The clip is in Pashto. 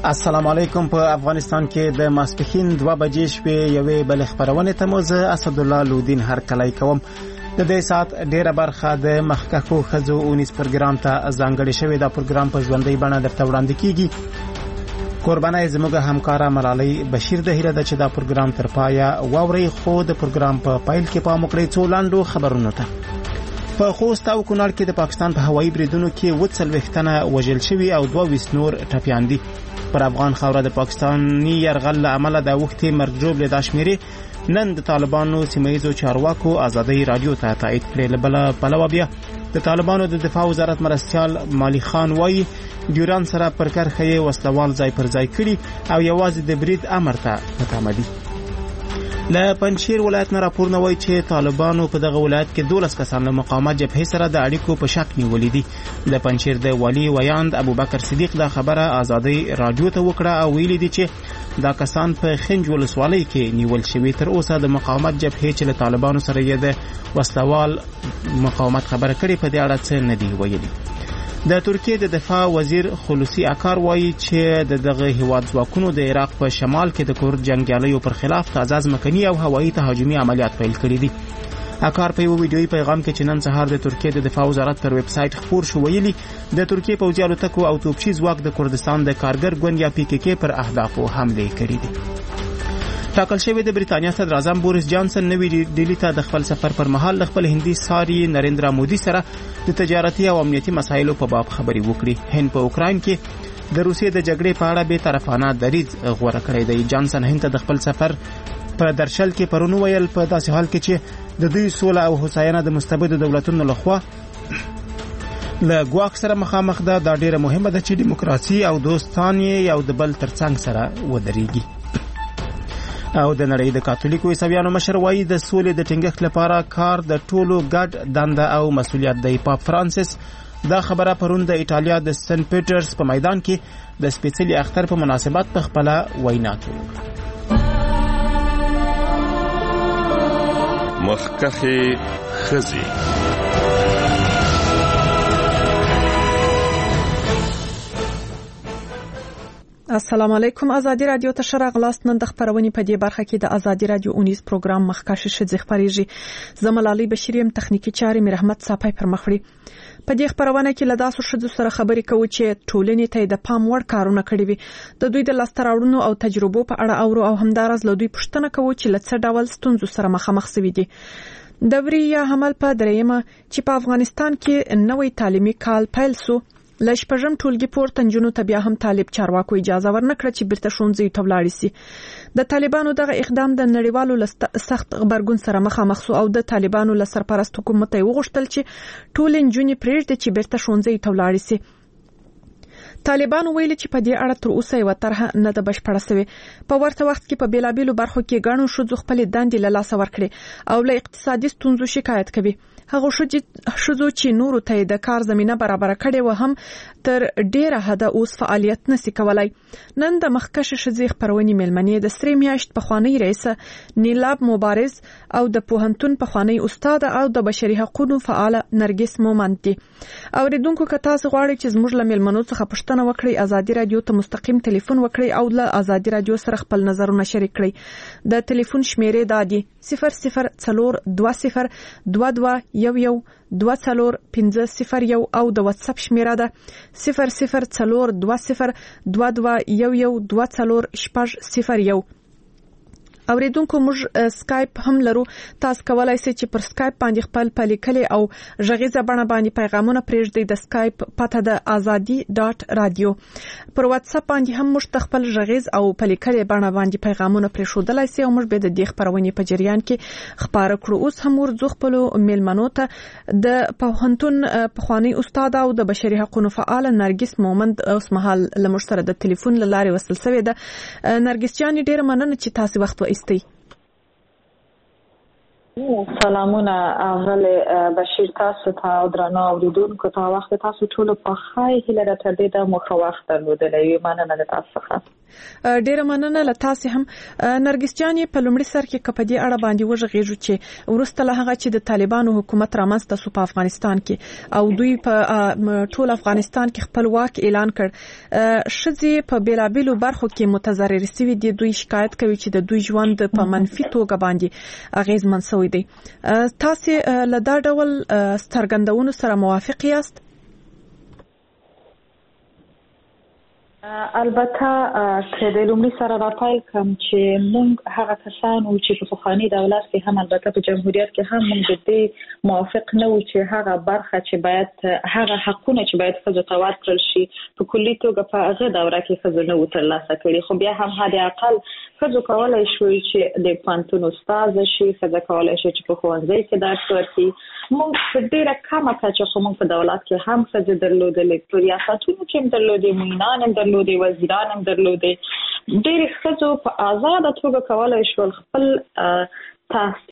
السلام علیکم. په افغانستان کې د ماسپښین 2 بجې شپې یوې بل خبرونه ته مو زه اسدالله لودین هرکلی کوم. د دې سات ډیره برخه د مخکښو ښځو اونیز پروګرام ته ځانګړې شوې. دا پروګرام په ژوندۍ بڼه درته وړاندې کیږي. قربانه زموږ همکاره ملالۍ بشیر د هیله ده چې دا پروګرام تر پایه واوري. خو د پروګرام په پایل کې پام وکړئ څو لاندو خبرونو ته. په خوست او کونړ کې د پاکستان په هوایي بریدونو کې 40 تنه وژل شوي او 22 نور ټپیان دي. پر افغان خاوره د پاکستاني يرغل له امله د وختي مرګ له داشمیري نن د طالبانو سیمایي چارواکو ازادي رادیو ته تایید کړل. بل پلوه بیا د طالبانو د دفاع وزارت مرستيال مالی خان وایي ډیوران سره پر کرخه وسلوال ځای پر ځای کړي او یوازې د برید امر ته متعمدي. له پنځیر ولایت نه راپورونه وایي چې طالبانو په دغه ولایت کې 12 کسان له مقاومت جبهې سره د اړیکو په شک نیولې دي. د پنځیر د والی ویاند ابوبکر صدیق دا خبره ازادي رادیو ته وکړه او ویلي دي چې دا کسان په خنج ولسوالۍ کې نیول شوي. تر اوسه د مقاومت جبهې چې له طالبانو سره یې د وسلوال مقاومت خبره کړې په دې اړه څه نه دی ویلي. د ترکیه د دفاع وزیر خلوصي اکار وایي چې دغه هیواد ځواکونو د عراق په شمال کې د کورد جنگیالیو پر خلاف تازه ځمکني او هوایي تهاجمي عملیات پیل کړي دي. اکار په یو ویډیويي پیغام کې چې نن سهار د ترکیه د دفاع وزارت پر ویب سټ خبر شو ویلي د ترکیه پوځي الوتکو او توپچي ځواک د کردستان د کارګر ګوند یا PKK پر اهدافو حمله کړې دي. ټاکل شوی د بریتانیا صدر اعظم بوریس جانسن نوی ډیلی ته د خپل سفر پر مهال خپل هندي ساري نریندرا مودي سره د تجارتي او امنیتي مسایلو په باب خبري وکړي. هند په اوکراین کې د روسیې د جګړې په اړه به طرفانه دریځ غوړه کړی دی. جانسن هند ته د خپل سفر په درشل کې پرونو ویل په داسې حال کې چې د دوی سوله او هوساینه د مستبد دولتونو لخوا له ګواښ سره مخامخ ده. دا ډیره مهمه ده چې دیموکراسي او دوستان یو د بل ترڅنګ سره ودرېږي. او د نړۍ د کاتولیکو عیسویانو مشر وایي د سولې د ټینګښت لپاره کار د ټولو ګډ دنده او مسؤلیت دی. پاپ فرانسیس دا خبره پرون د ایټالیا د سن پیټرز په میدان کې د سپیڅلي اختر په مناسبت په خپل وینا کې وکړه. مخکښې ښځې. السلام علیکم. ازادي رادیو ته شراغلاست. نن د خبرونې په دې برخه کې د ازادي رادیو اونیز پروګرام مخکښې ښځې خبرېږي. زه ملالۍ بشیر یم. تخنیکی چارې مې رحمت صاحب پر مخ وړي. په دې خبرونه کې له داسو ښځو سره خبرې کوو چې ټولنې ته د پام وړ کارونه کړي وي. د دوی د لاسته راوړنو او تجربو په اړه اورو او همدارس له دوی پوښتنه کوو چې له څه ډول ستونزو سره مخامخ شوي دي. دوري یا حمل په درېیمه چې په افغانستان کې نوې تعلیمي کال پیل سو، لږ پژم ټولګي پورته نجونو ته بیا هم طالب چارواکو اجازه ورنکړه چې بیرته ښوونځیو ته ولاړ شي. د طالبانو دغه اقدام د نړیوالو سخت غبرګون سره مخامخ سو او د طالبانو له سرپرست حکومت یې وغوښتل چې ټول نجونې پرېږدي چې بیرته ښوونځیو ته ولاړ شي. طالبانو ویلي چې په دې اړه تر اوسه یو طرحه نه ده بشپړه شوې. په ورته وخت کې په بیلابیلو برخو کې ګڼو ښځو خپلې دندې له لاسه ورکړې او له اقتصادي ستونزو شکایت کوي. هغه ښځو چې نورو ته د کار زمينه برابر کړي و هم تر ډیره حد اوس فعالیت نشي کولای. نن د مخکښ ښځې خبرونې ملمنې د سری میاشت په خوانی رئیس نیلاب مبارز او د پوهنتون په خوانی استاد او د بشري حقوقو فعال نرګس مومند دي. اوریدونکو که تاسو غواړئ چې زموږ له ملمنو څخه پوښتنه وکړئ، ازادي رادیو ته مستقیم ټلیفون وکړئ او له ازادي رادیو سره خپل نظرونه شریک کړئ. د ټلیفون شمیرې دادي 004222112050 او د واتس اپ شمیره ده 0042221120. اوریدونکو موږ سکایپ هم لرو. تاسو کولای شئ چې پر سکایپ باندې خپل پلیکلي او غږیزه بڼه باندې پیغامونه پرېږدئ. د سکایپ پته د azadi.radio. پر واتس اپ باندې هم موږ خپل غږیز او پلیکلي بڼه باندې پیغامونه پرېښودلای شئ او موږ به د دې خبرونې په جریان کې خبره کړو. اوس هم ورځو خپل میلمنو ته د پوهنتون پخوانی استاد او د بشري حقوقو فعال نرګس مومند اوس مهال لمر سره د ټلیفون لارې وصل شوې ده. نرګس جان ډېر مننه چې تاسو وخت وایستئ. سلامونه اول بشیر تاسو ته او درنو اوریدونکو ته وخت تاسو ټول په خای هیله راته د مخ وخت درلودلې. مننه تاسو څخه. ډیره مننه له تاسو هم نرګس جان په لومړي سر کې کپدي اړه باندې وژغېږو چې ورسته له هغه چې د طالبانو حکومت رامنځته شو په افغانستان کې او دوی په ټول افغانستان کې خپل واک اعلان کړ شذې په بیلابېلو برخو کې متضرر شوي دي دوی شکایت کوي چې د دوی ژوند په منفي توګه باندې اغیزمن شوی دی تاسو له دا ډول سترګندونو سره موافق یاست البته که د لومړي سره راپایل کوم چې موږ هغه کسان او چې په پخوانی دولت کې هم البته په جمهوریت کې هم موږ د دې موافق نه و چې هغه برخه چې باید هغه حقونه چې باید ښځو ته ورکړل شي په کلي توګه په هغه دوره کې ښځو نه و ترلاسه کړي خو بیا هم حد اقل ښځو کولی شوی چې د پوهنتون استاده شي ښځه کولی شي چې په ښوونځي کې درس ورکړي موږ په ډېره کمه کچه خو موږ په دولت کې هم ښځې درلودلې په ریاستونو کې هم درلودې معینان هم درلودې وزیران هم درلودې ډېرې ښځو په ازاده توګه کولی شول خپل تحصیل